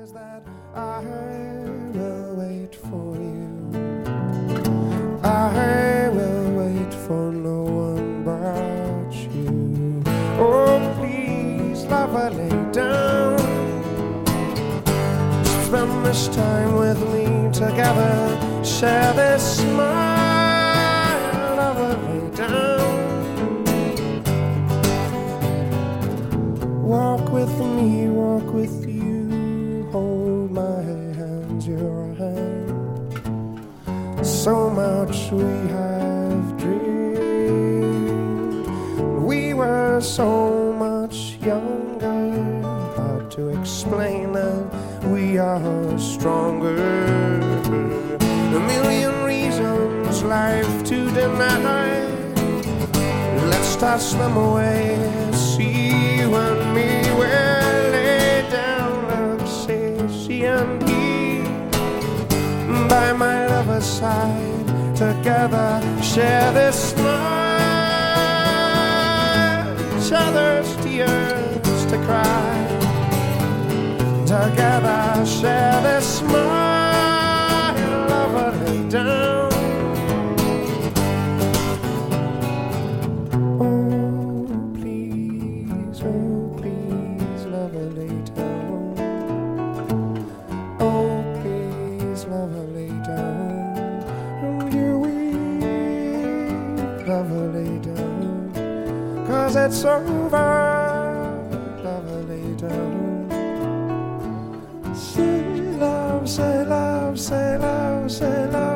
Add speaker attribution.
Speaker 1: says that I will wait for you. I will wait for no one but you. Oh, please, lover, lay down. Spend this time with me together. Share this smile, lover, lay down. Walk with me, walk with you. Hold my hands, your hand. So much we have dreamed. We were so much younger. Hard to explain that we are stronger. A million reasons life to deny. Let's toss them away. See you and me, we'll lay down. Look, say she and he by my lover's side. Together share this smile. Each other's tears to cry. Together share this smile. Lover, lay down. Cause it's over, lover, lay down. Say love, say love, say love, say love.